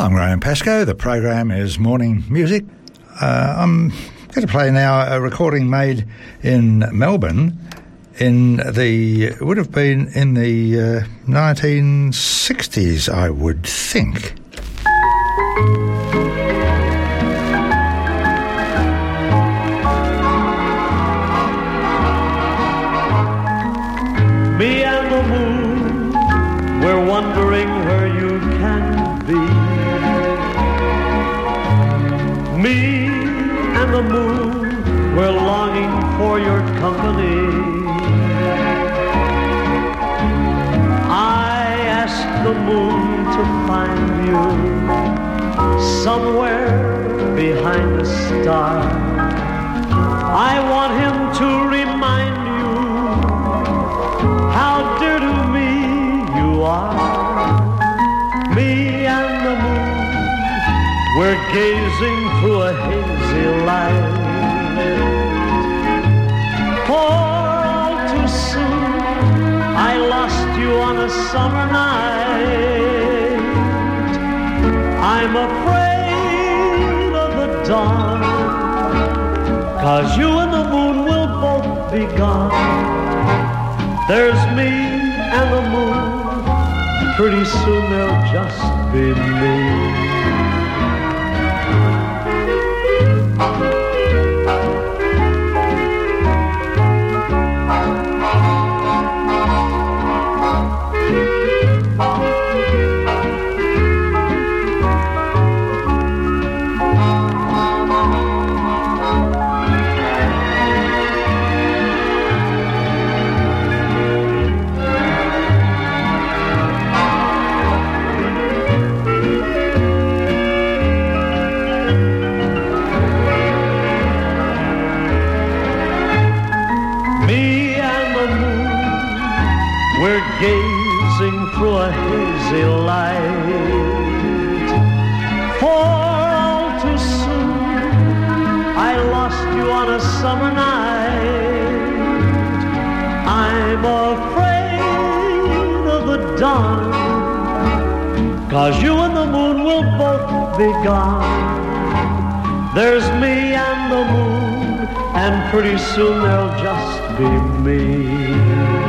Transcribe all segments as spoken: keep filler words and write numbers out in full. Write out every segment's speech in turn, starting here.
I'm Graham Pascoe. The program is Morning Music. Uh, I'm going to play now a recording made in Melbourne in the, it would have been in the uh, nineteen sixties, I would think. Me and the moon, we're wondering where you can be. Me and the moon, we're longing for your company. I asked the moon to find you somewhere behind a star. I want him to remind you how dear to me you are. Me and the moon, we're gazing through a hazy light. For all too soon, I lost you on a summer night. I'm afraid of the dawn, 'cause you and the moon will both be gone. There's me and the moon, pretty soon there'll just be me. Gazing through a hazy light. For all too soon, I lost you on a summer night. I'm afraid of the dawn, 'cause you and the moon will both be gone. There's me and the moon, and pretty soon there'll just be me.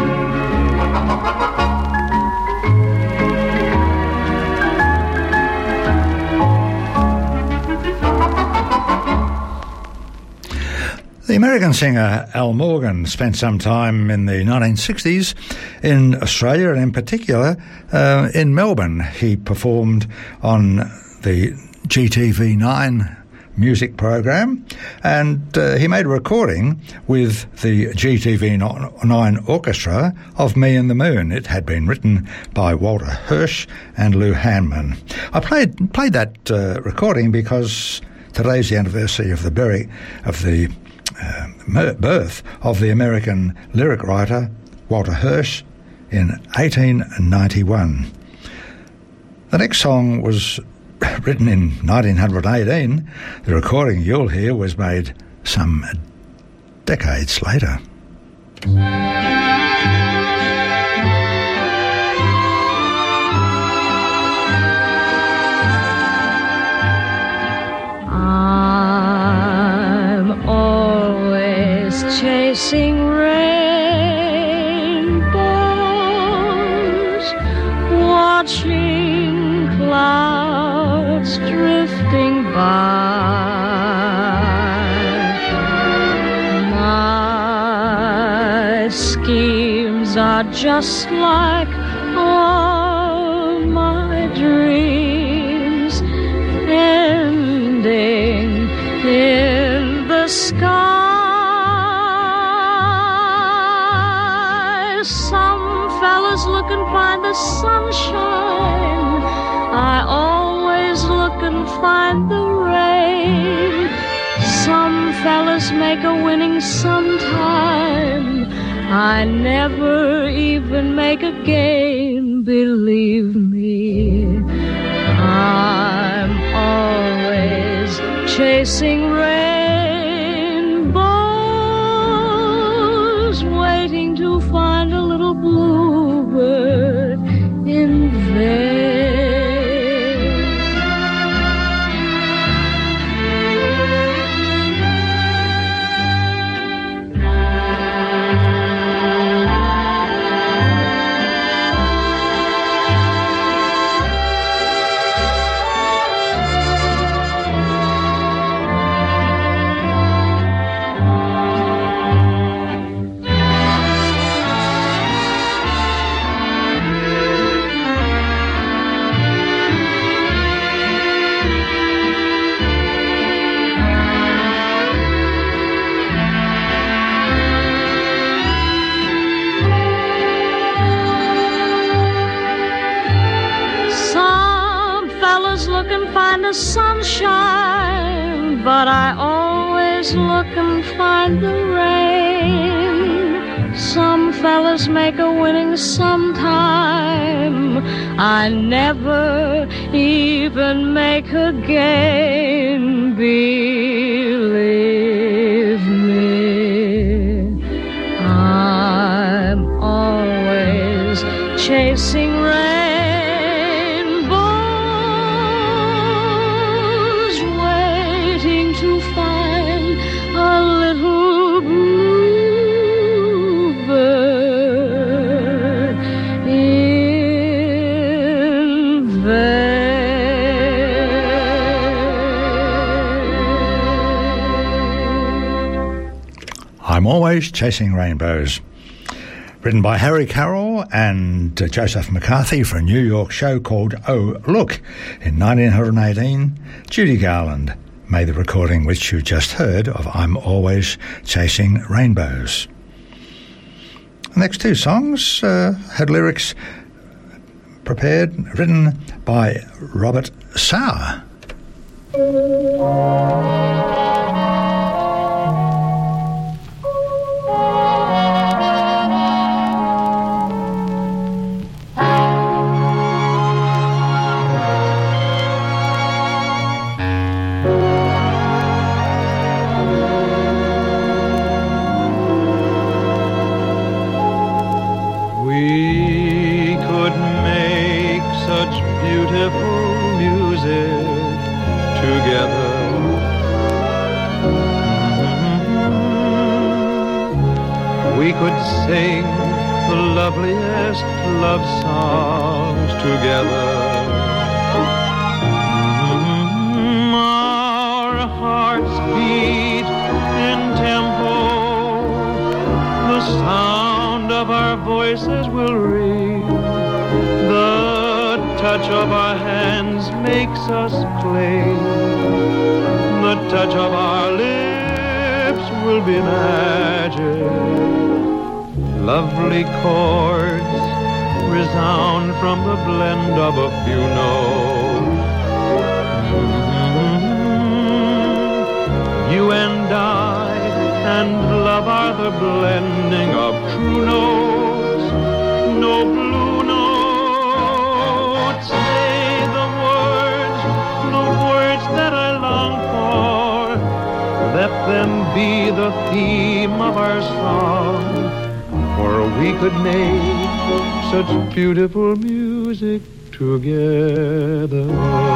The American singer Al Morgan spent some time in the nineteen sixties in Australia, and in particular uh, in Melbourne. He performed on the G T V nine music program, and uh, he made a recording with the G T V nine orchestra of Me and the Moon. It had been written by Walter Hirsch and Lou Hanman. I played played that uh, recording because today's the anniversary of the bury of the Uh, birth of the American lyric writer Walter Hirsch in eighteen ninety-one. The next song was written in nineteen eighteen. The recording you'll hear was made some decades later. Chasing rainbows, watching clouds drifting by. My schemes are just like all my dreams, ending in the sky. Look and find the sunshine. I always look and find the rain. Some fellas make a winning sometime. I never even make a game, believe me. I'm always chasing rainbows, waiting to find a little bluebird in vain. look and find the sunshine, but I always look and find the rain. Some fellas make a winning sometime. I never even make a game, believe me. I'm always chasing rainbows, waiting to find a little bluebird in vain. I'm always chasing rainbows. Written by Harry Carroll and uh, Joseph McCarthy for a New York show called Oh Look. In nineteen eighteen, Judy Garland made the recording which you just heard of I'm Always Chasing Rainbows. The next two songs uh, had lyrics prepared, written by Robert Sauer. Sing the loveliest love songs together. Mm, our hearts beat in tempo. The sound of our voices will ring. The touch of our hands makes us cling. The touch of our lips will be magic. Lovely chords resound from the blend of a few notes. Mm-hmm. You and I and love are the blending of true notes. No blue notes. Say the words, the words that I long for. Let them be the theme of our song. For we could make such beautiful music together.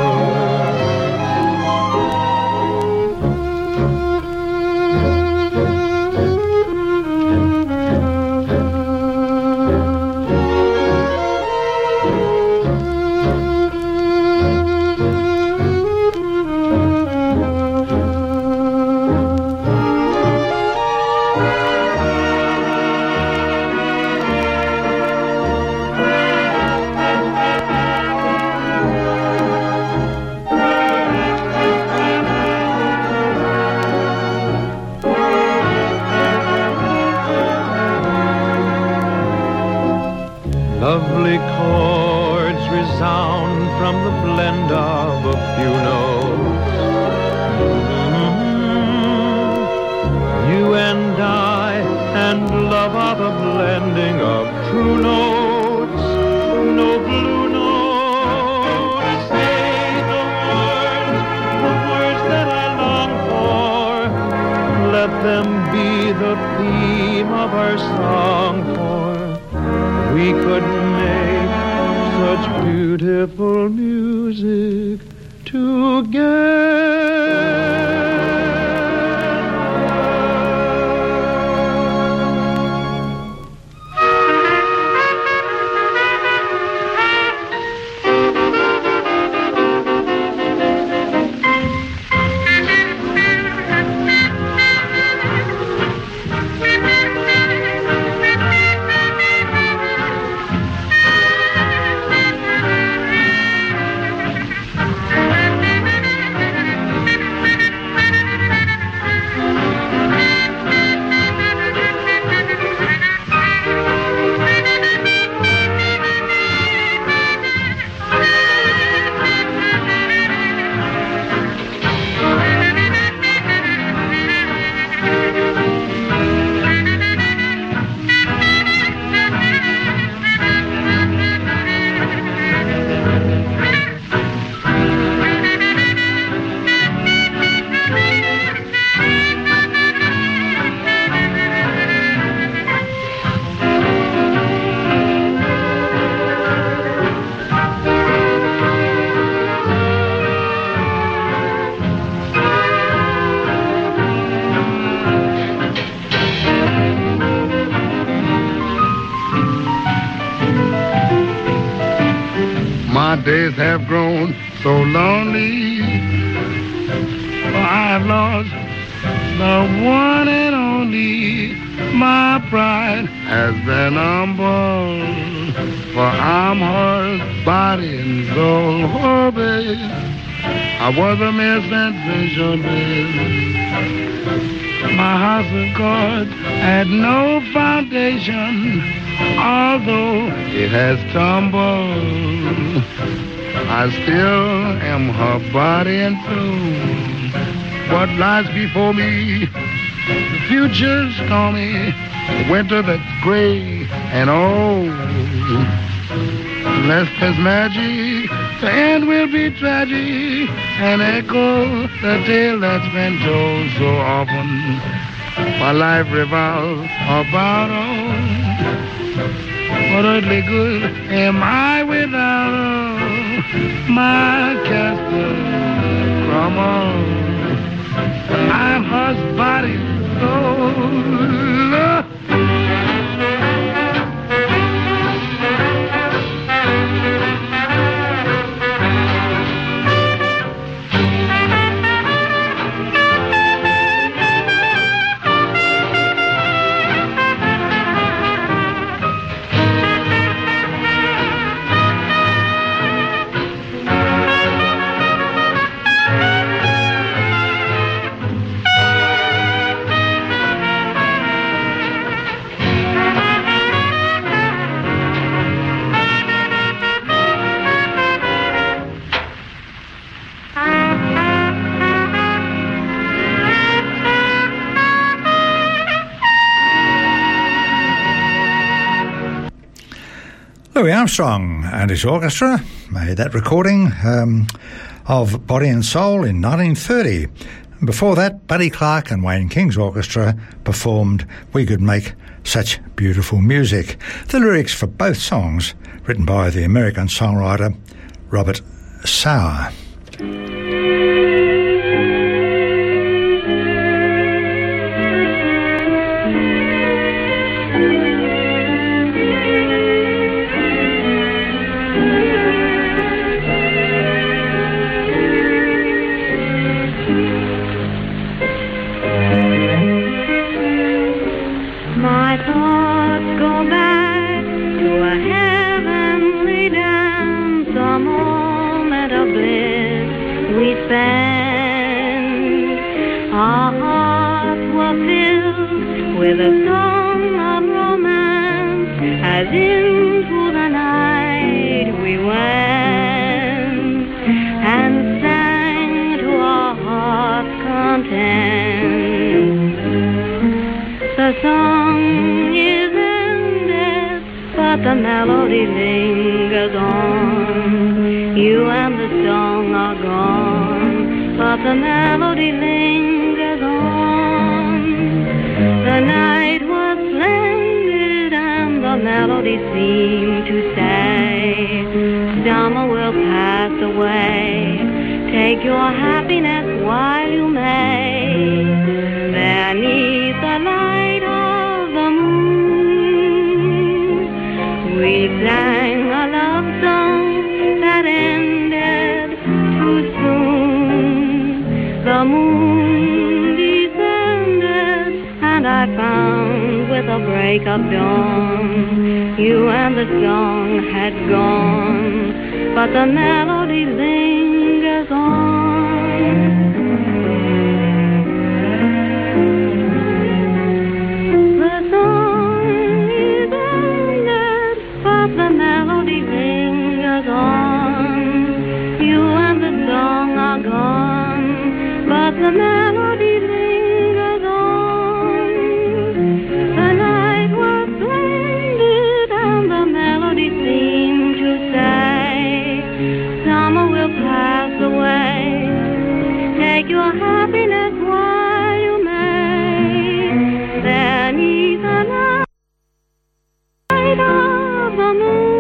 Lovely chords resound from the blend of a few notes. Mm-hmm. You and I and love are the blending of true notes. No blue notes. Say the words, the words that I long for. Let them be the theme of our song. For we could make such beautiful music together. days have grown so lonely. For I've lost the one and only. My pride has been humbled, for I'm her body and soul. Oh, babe, I was a mere sensation, babe. My house of cards had no foundation, although it has tumbled. I still am her body and soul. What lies before me? The future's stormy, the winter that's gray and old. Unless there's magic, the end will be tragic and echo the tale that's been told so often. My life revolves about her. What earthly good am I without her? My castle crumbles. I'm her body and soul. Louis Armstrong and his orchestra made that recording um, of Body and Soul in nineteen thirty. Before that, Buddy Clark and Wayne King's orchestra performed We Could Make Such Beautiful Music. The lyrics for both songs written by the American songwriter Robert Sauer. With a song of romance, as into the night we went, and sang to our heart's content. The song is ended, but the melody lingers on. You and the song are gone, but the melody lingers on. The night was splendid and the melody seemed to say, summer will pass away, take your happiness while you may. There neath the light of the moon, we sang a love song that ended too soon. The moon descended and I found with a break of dawn, you and the song had gone, but the melody lingers on. The song is ended, but the melody lingers on. You and the song are gone, but the melody lingers on. Take your happiness while you may. There neath the light of the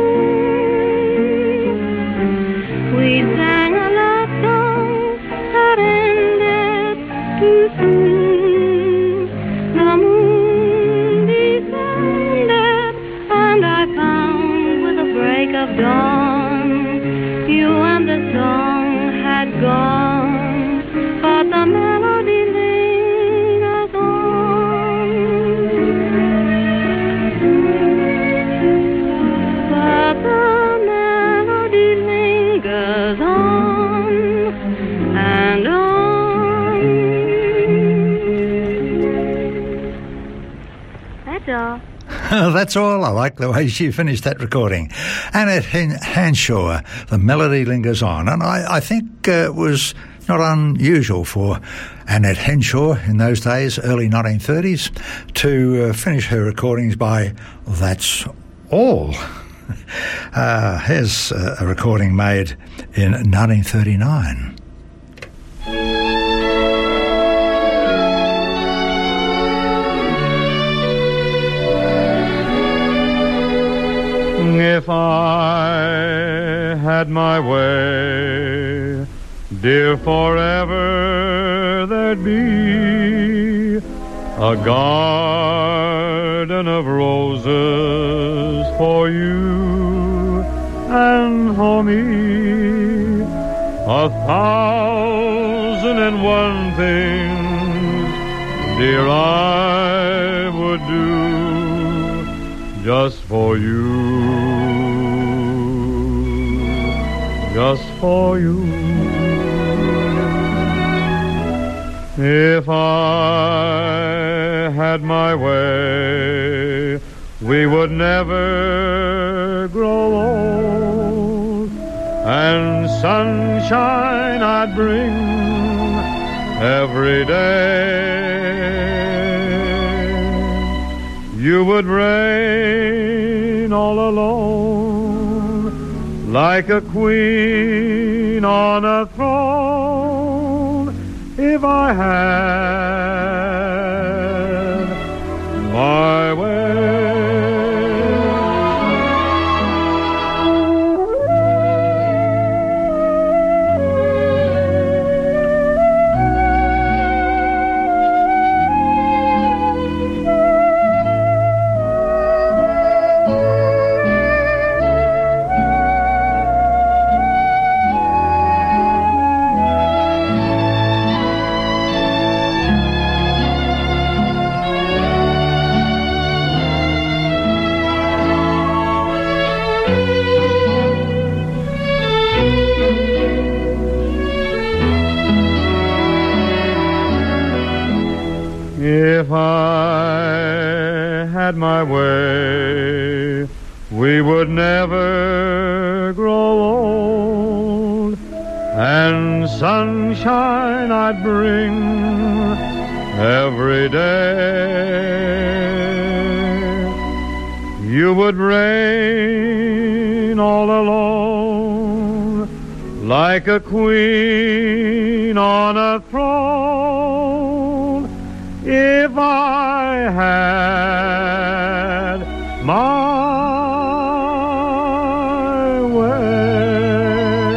moon, we sang a love song that ended too soon. The moon descended and I found with a break of dawn, gone, but the melody lingers on. But the melody lingers on and on. That's all. That's all. I like the way she finished that recording. Annette Hanshaw, The Melody Lingers On. And I, I think uh, it was not unusual for Annette Hanshaw in those days, early nineteen thirties, to uh, finish her recordings by That's All. Uh, here's uh, a recording made in nineteen thirty-nine. If I had my way, dear, forever there'd be a garden of roses for you and for me, a thousand and one things, dear, I would do just for you, just for you. If I had my way, we would never grow old, and sunshine I'd bring every day. You would reign all alone, like a queen on a throne, if I had my way. If I had my way, we would never grow old, and sunshine I'd bring every day. You would reign all alone, like a queen on a throne, if I had my way.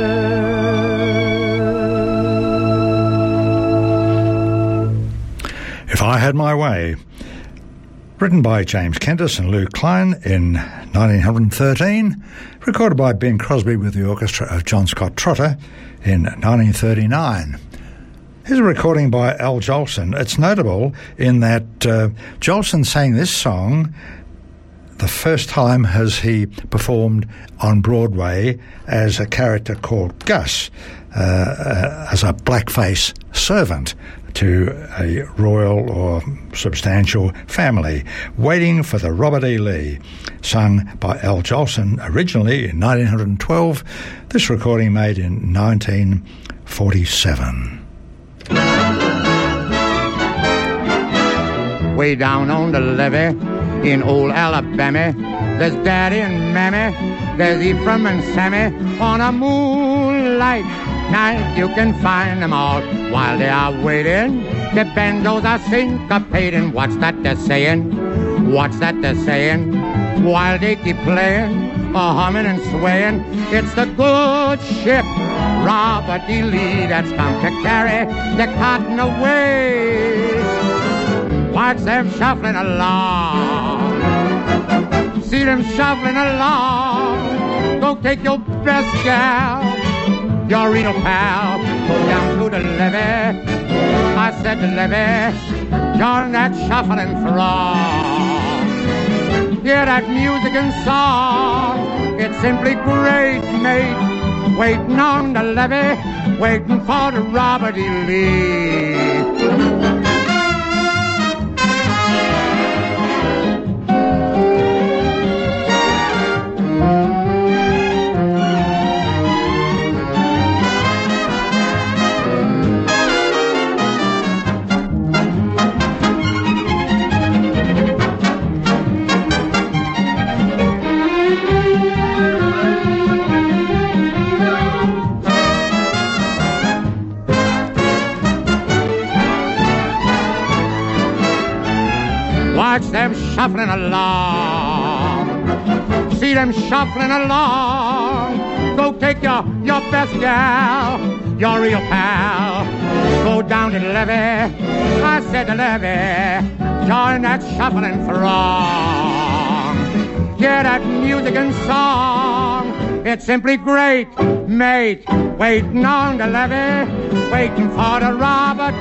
If I Had My Way, written by James Kentis and Lou Klein in nineteen thirteen, recorded by Ben Crosby with the orchestra of John Scott Trotter in nineteen thirty-nine. Here's a recording by Al Jolson. It's notable in that uh, Jolson sang this song the first time as he performed on Broadway as a character called Gus, uh, uh, as a blackface servant to a royal or substantial family, Waiting for the Robert E. Lee, sung by Al Jolson originally in nineteen twelve, this recording made in nineteen forty-seven. Way down on the levee in old Alabama, there's Daddy and Mammy, there's Ephraim and Sammy on a moonlight night. You can find them all while they are waiting. The banjos are syncopating. What's that they're saying? What's that they're saying? While they keep playing, or humming and swaying, it's the good ship Robert E. Lee that's come to carry the cotton away. Watch them shuffling along. See them shuffling along. Go take your best gal, your Reno pal, put I said to Levy, join that shuffling throng. Hear that music and song, it's simply great, mate. Waiting on the levee, waiting for the Robert E. Lee. Watch them shuffling along. See them shuffling along. Go take your, your best gal, your real pal. Go down to the levee. I said the levee. Join that shuffling throng. Hear that music and song. It's simply great, mate. Waiting on the levee. Waiting for the Robert.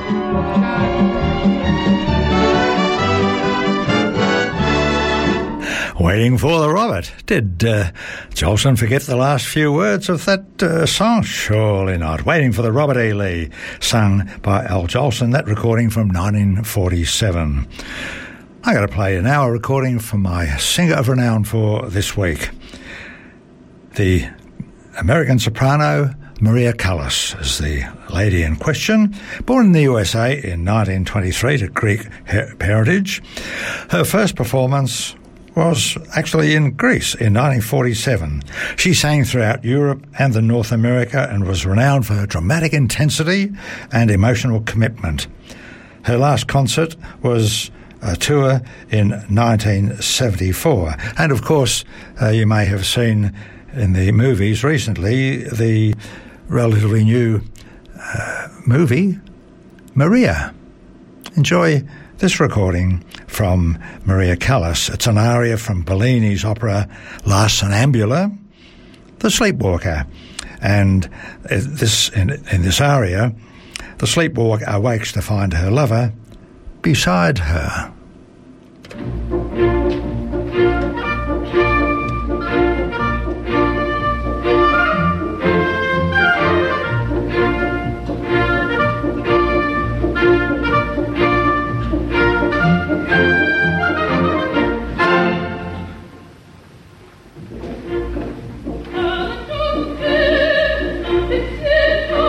Waiting for the Robert. Did uh, Jolson forget the last few words of that uh, song? Surely not. Waiting for the Robert E. Lee, sung by Al Jolson, that recording from nineteen forty-seven. I got to play an hour recording from my singer of renown for this week. The American soprano Maria Callas is the lady in question. Born in the U S A in nineteen twenty-three to Greek her- parentage. Her first performance was actually in Greece in nineteen forty-seven. She sang throughout Europe and the North America and was renowned for her dramatic intensity and emotional commitment. Her last concert was a tour in nineteen seventy-four. And of course, uh, you may have seen in the movies recently the relatively new uh, movie, Maria. Enjoy this recording from Maria Callas. It's an aria from Bellini's opera La Sonnambula, the sleepwalker. And this in, in this aria, the sleepwalker awakes to find her lover beside her.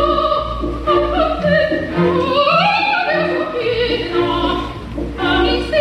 Adesso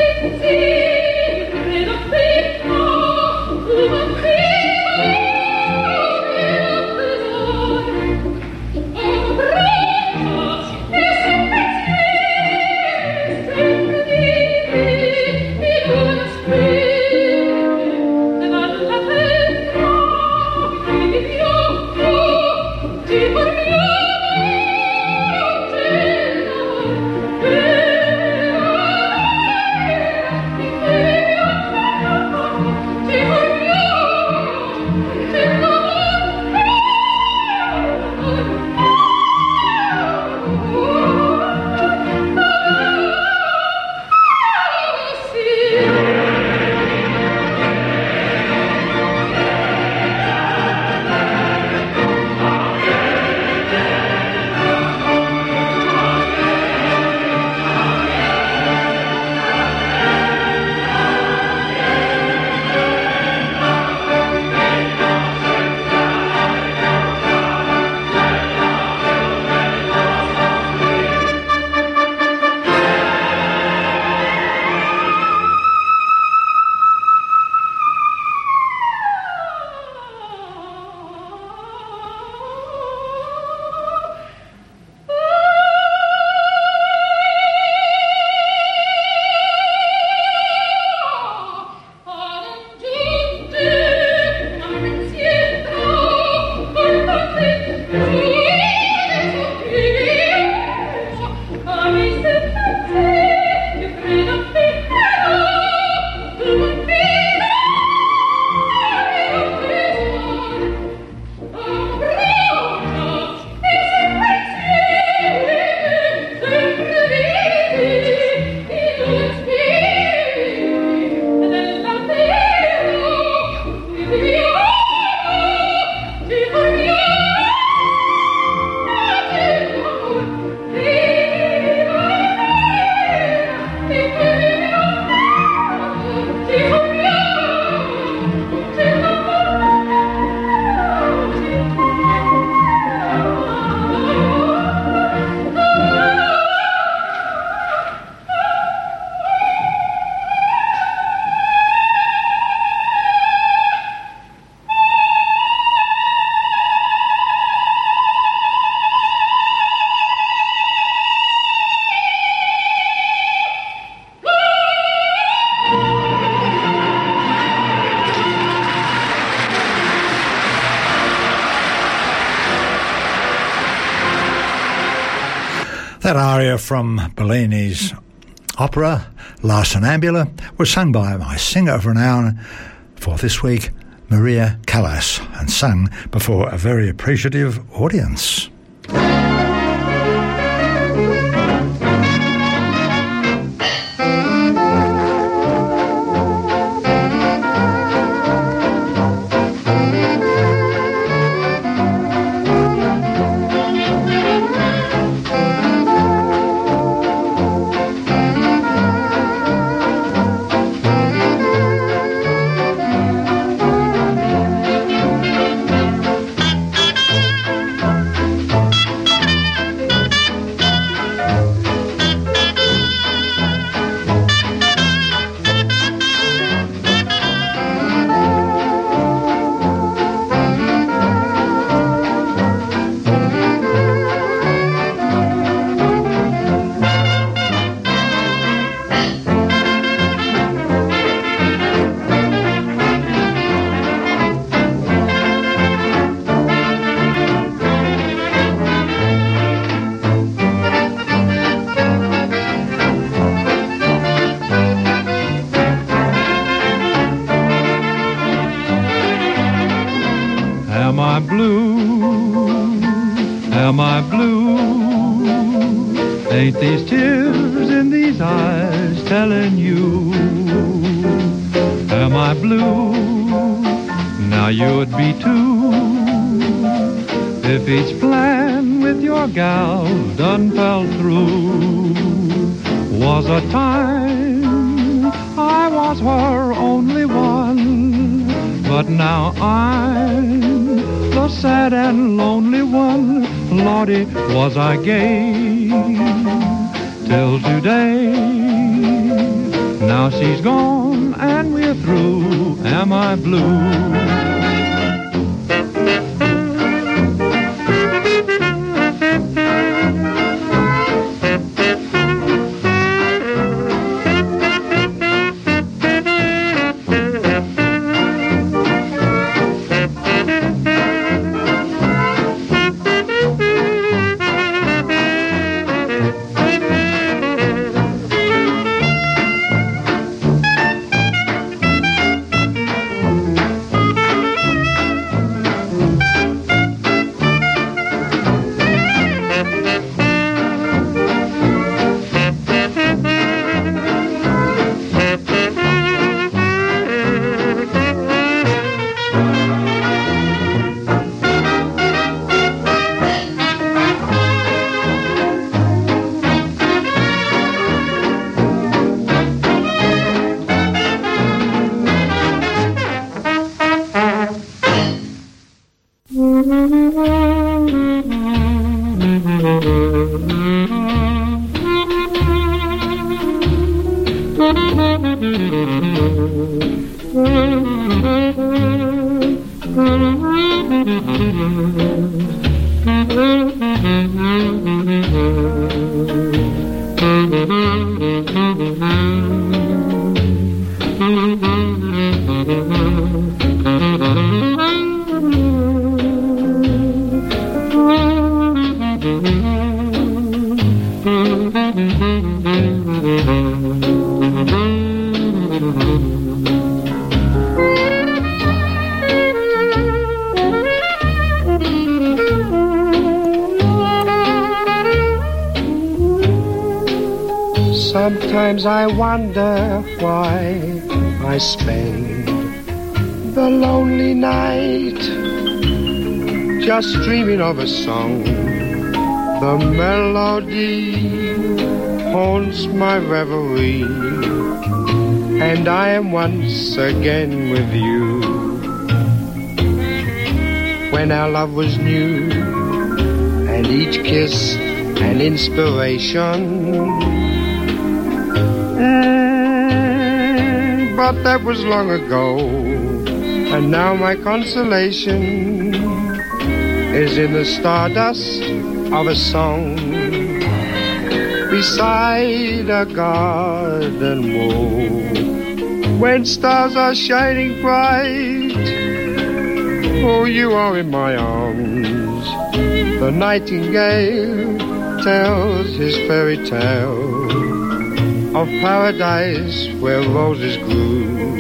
That aria from Bellini's opera, La Sonnambula, was sung by my singer of renown for this week, Maria Callas, and sung before a very appreciative audience. Was I gay till today? Now she's gone and we're through. Am I blue? Sometimes I wonder why I spend the lonely night just dreaming of a song. The melody haunts my reverie, and I am once again with you. When our love was new, and each kiss an inspiration. Mm, but that was long ago, and now my consolation is in the stardust of a song beside a garden wall. When stars are shining bright, oh, you are in my arms. The nightingale tells his fairy tale of paradise where roses grew.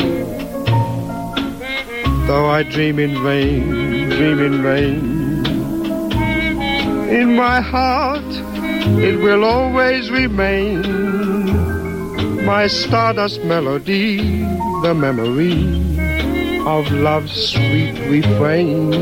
Though I dream in vain, dream in vain, in my heart it will always remain my stardust melody, the memory of love's sweet refrain.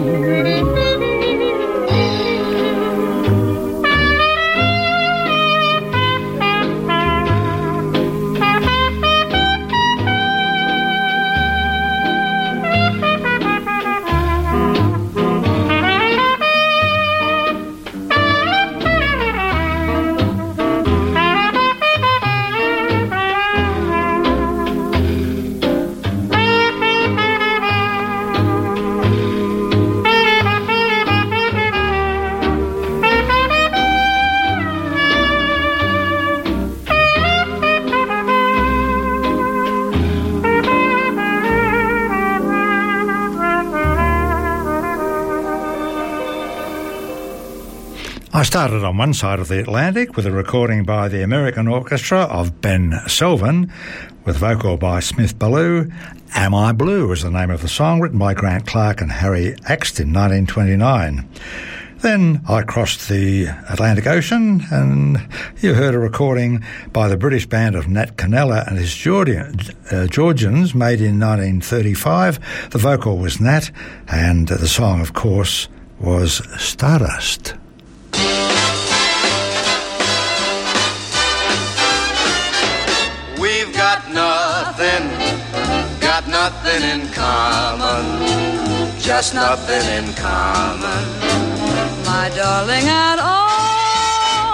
I started on one side of the Atlantic with a recording by the American Orchestra of Ben Sylvan, with vocal by Smith Ballou. Am I Blue is the name of the song, written by Grant Clark and Harry Axton in nineteen twenty-nine. Then I crossed the Atlantic Ocean and you heard a recording by the British band of Nat Canella and his Georgian, uh, Georgians, made in nineteen thirty-five. The vocal was Nat, and the song, of course, was Stardust. We've got nothing, got nothing in common, just nothing in common, my darling, at all.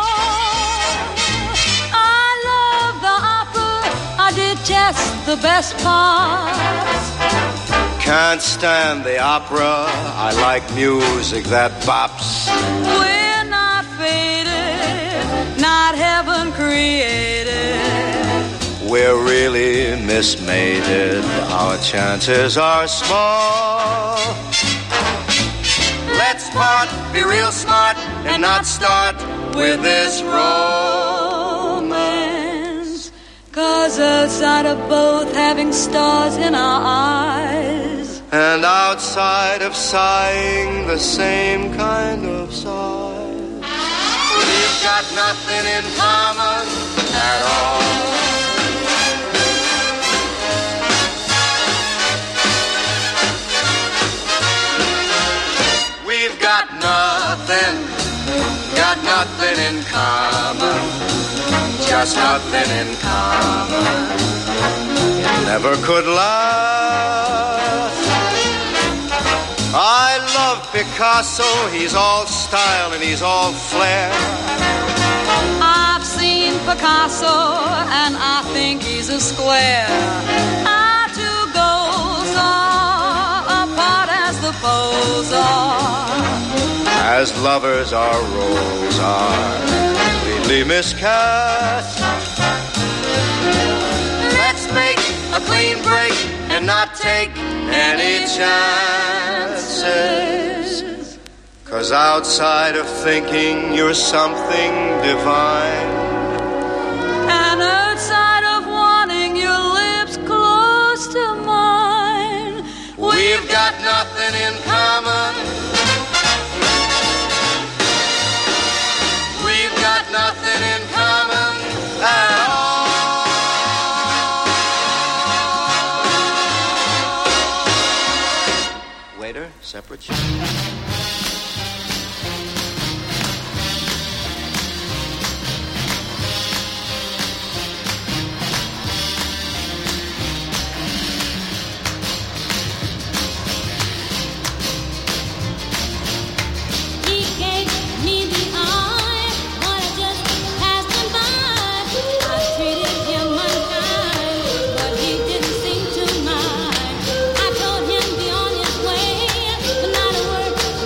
I love the opera, I detest the best parts. Can't stand the opera, I like music that bops. We're not fated, not heaven created. We're really mismated, our chances are small. Let's part, be real smart, and not start with this romance. 'Cause outside of both having stars in our eyes, and outside of sighing the same kind of sighs, we've got nothing in common at all. We've got nothing, got nothing in common, just nothing in common. It never could last. I love Picasso, he's all style and he's all flair. I've seen Picasso and I think he's a square. Our two goals are apart as the poles are. As lovers our roles are completely miscast. Let's make a clean break and not take any chances. 'Cause outside of thinking you're something divine, and outside of wanting your lips close to mine, we've got nothing in common. We've got nothing in common at all. Waiter, separate shop. Not a word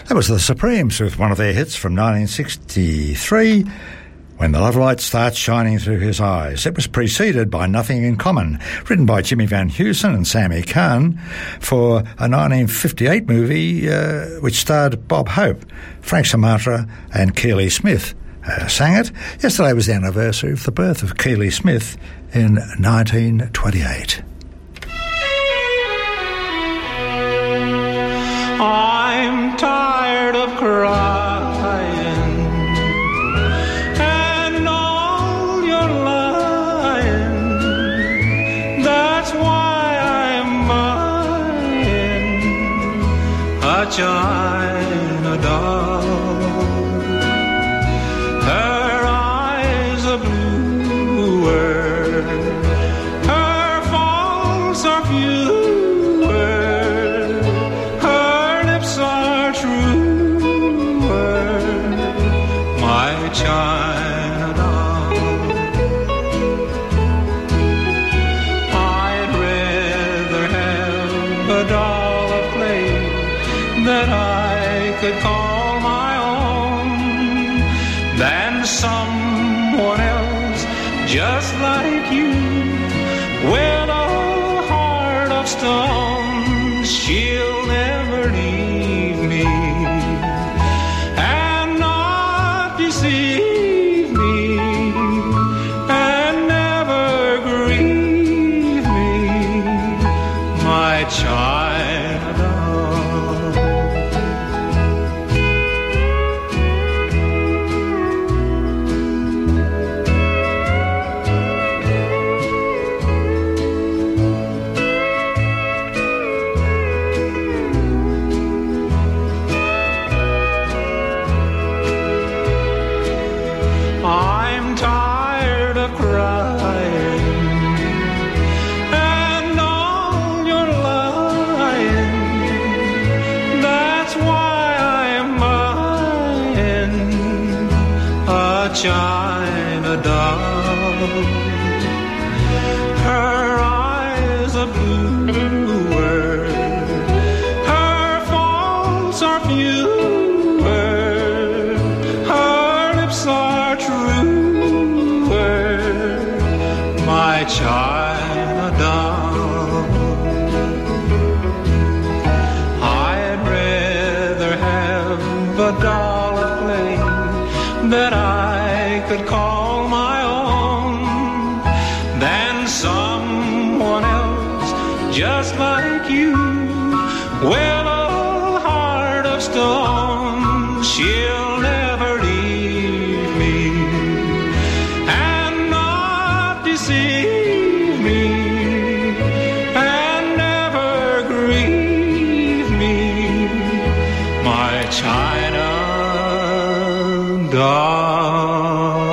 That was the Supremes with one of their hits from nineteen sixty-three, When the Love Light Starts Shining Through His Eyes. It was preceded by Nothing in Common, written by Jimmy Van Heusen and Sammy Kahn for a nineteen fifty-eight movie uh, which starred Bob Hope, Frank Sinatra and Keely Smith. Uh, sang it. Yesterday was the anniversary of the birth of Keely Smith in nineteen twenty-eight. I'm tired of crying and all your lying. That's why I'm buying a China doll. Her eyes are bluer, her faults are fewer. China doll. I'd rather have a doll of clay that I could call my own than someone else just like you with a heart of stone. She'll never leave me and not deceive me and never grieve me, my China doll. I'm tired of crying and all your lying. That's why I'm buying a China doll. Her eyes are bluer, her faults are fewer, her lips are truer, my China doll. I'd rather have a doll of clay that I could call my own than someone else just like you with a heart of stone. She'll never leave me and not deceive me and never grieve me, my China doll.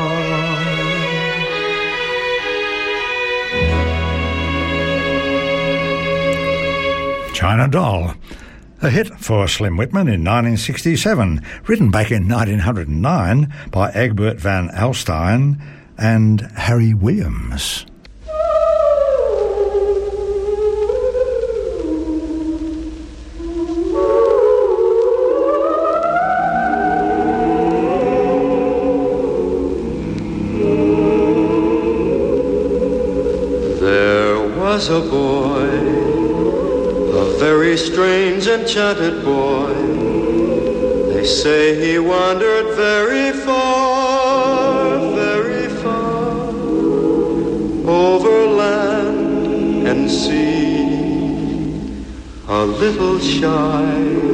China Doll, a hit for Slim Whitman in nineteen sixty-seven, written back in nineteen oh nine by Egbert van Alstyne and Harry Williams. There was a boy, a very strange, enchanted boy. They say he wandered very far, very far, over land and sea, a little shy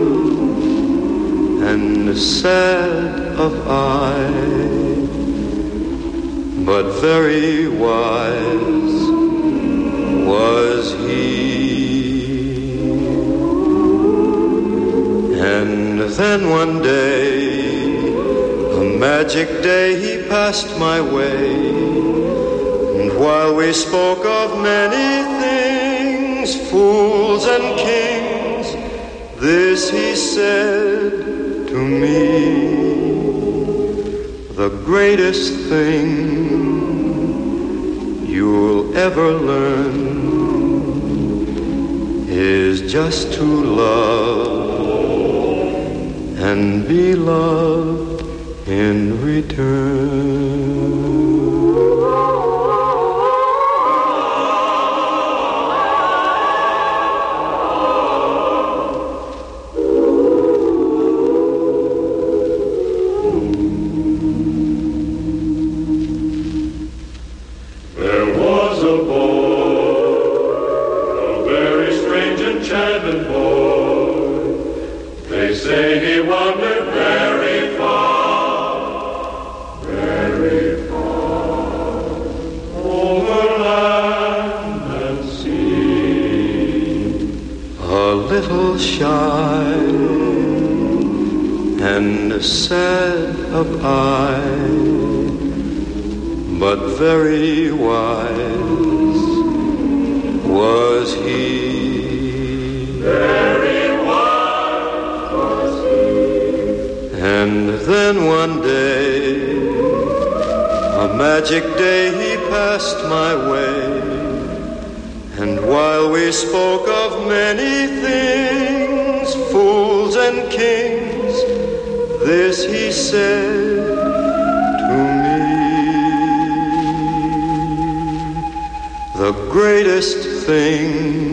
and sad of eye, but very wise was he. And then one day, a magic day, he passed my way. And while we spoke of many things, fools and kings, this he said to me: the greatest thing you'll ever learn is just to love and be loved in return. Sad of eye, but very wise was he. Very wise was he. And then one day, a magic day, he passed my way, and while we spoke of many things, fools and kings, this he said to me: the greatest thing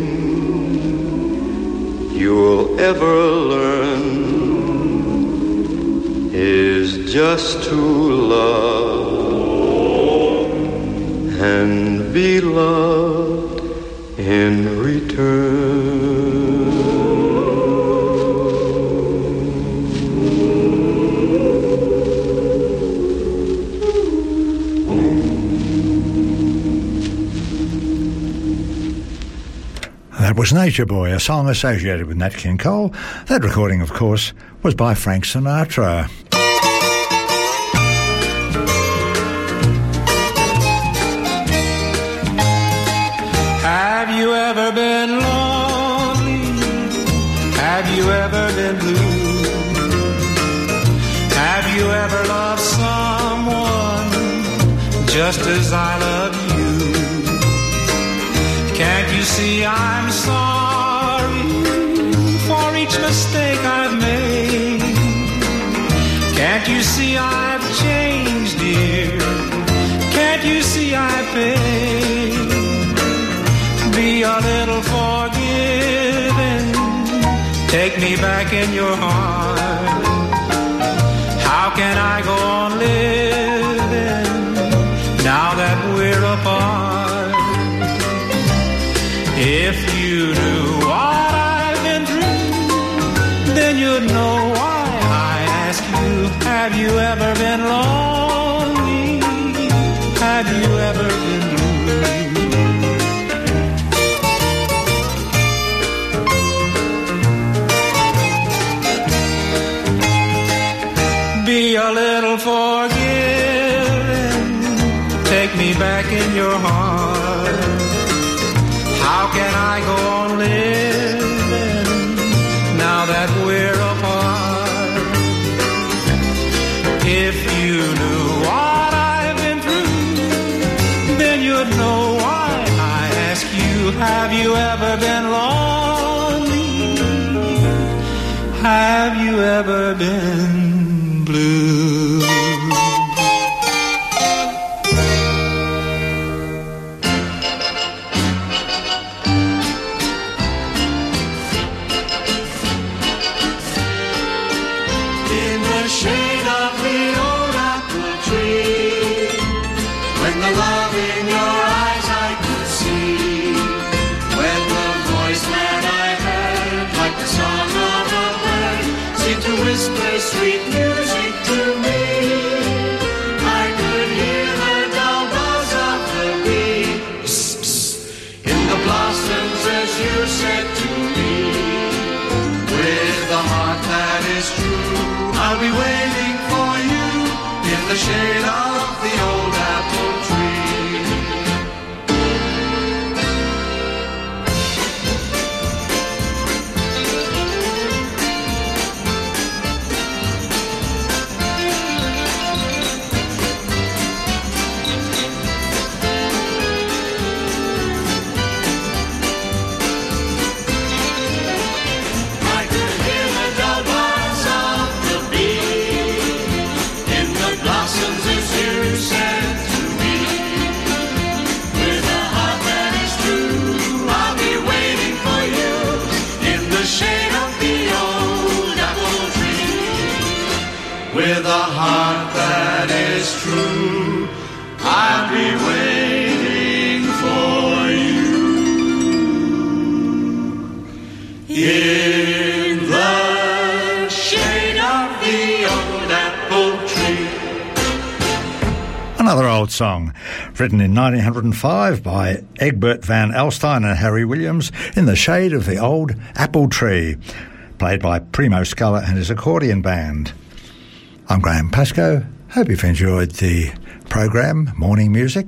you'll ever learn is just to love and be loved in return. That was Nature Boy, a song associated with Nat King Cole. That recording, of course, was by Frank Sinatra. Have you ever been lonely? Have you ever been blue? Have you ever loved someone just as I love you? Can't you see I'm sorry for each mistake I've made? Can't you see I've changed, dear? Can't you see I've paid? Be a little forgiving, take me back in your heart. How can I go on living now that we're apart? If you knew what I've been through, then you'd know why I ask you, have you ever been lonely? Have you ever been blue? Be a little forgiving, take me back in your heart. How can I go on living now that we're apart? If you knew what I've been through, then you'd know why I ask you, have you ever been lonely? Have you ever been blue? Whisper sweet music to me. I could hear the dull buzz of the bee. Psst, psst, in the blossoms as you said to me. With a heart that is true, I'll be waiting for you in the shade of the old apple tree. with a heart that is true. I'll be waiting for you in the shade of the old apple tree. Another old song, written in nineteen oh five by Egbert Van Alstyne and Harry Williams, In the Shade of the Old Apple Tree, played by Primo Scala and his accordion band. I'm Graham Pascoe. Hope you've enjoyed the program, Morning Music.